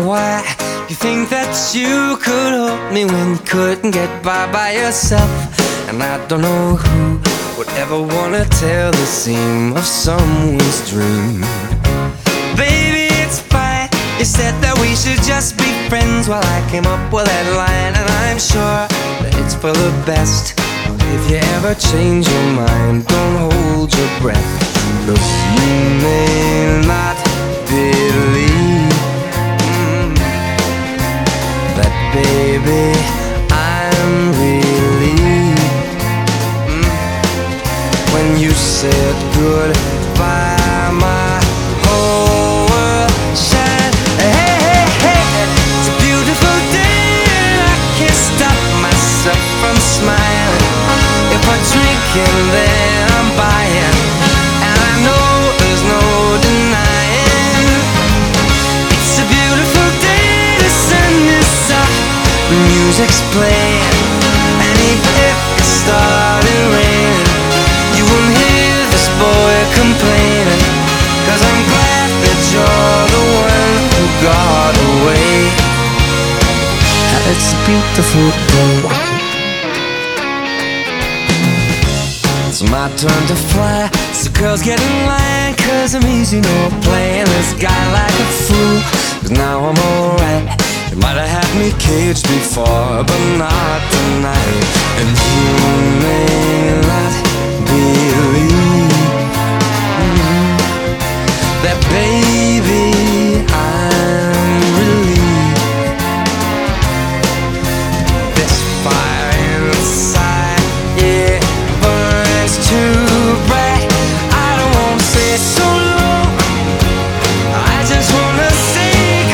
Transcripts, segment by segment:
why you think that you could hold me when you couldn't get by yourself. And I don't know who would ever wanna tell the seam of someone's dream. Baby, it's fine. You said that we should just be friends while I came up with that line, and I'm sure that it's for the best. If you ever change your mind, don't hold your breath. Look, you may not believe that, baby, I'm relieved when you said goodbye. My whole world shined. Hey, hey, hey, it's a beautiful day, and I can't stop myself from smiling. If I drink and then I'm buying, and I know there's no denying. It's a beautiful day, the sun is up, the music's playing, and even if it started raining, you won't hear this boy complaining, 'cause I'm glad that you're the one who got away. It's a beautiful day. It's my turn to fly, so girls get in line, 'cause I'm easy, no playing this guy like a fool. 'Cause now I'm alright. You might have had me caged before, but not tonight. And you may not believe that, baby, I'm relieved. This fire inside, yeah, burns too bright. I don't wanna stay so long, I just wanna say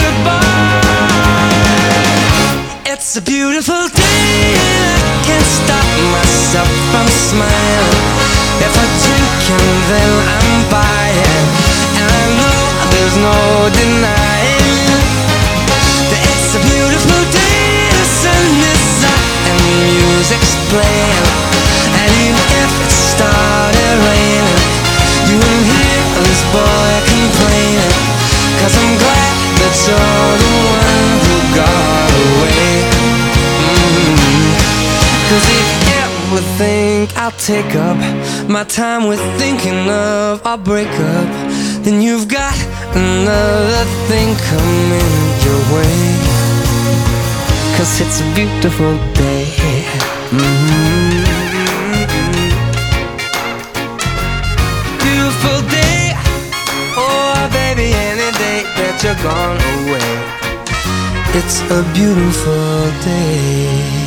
goodbye. It's a beautiful day, and I can't stop myself from smiling. If I drink and then I'm buying, and I know there's no denying that it's a beautiful day, the sun is up and the music's playing, and even if it started raining, you won't hear this boy complaining, 'cause I'm glad that you're the one who got away. 'Cause if you ever think I'll take up my time with thinking of our breakup, then you've got another thing coming your way. 'Cause it's a beautiful day. Beautiful day. Oh, baby, any day that you're gone away, it's a beautiful day.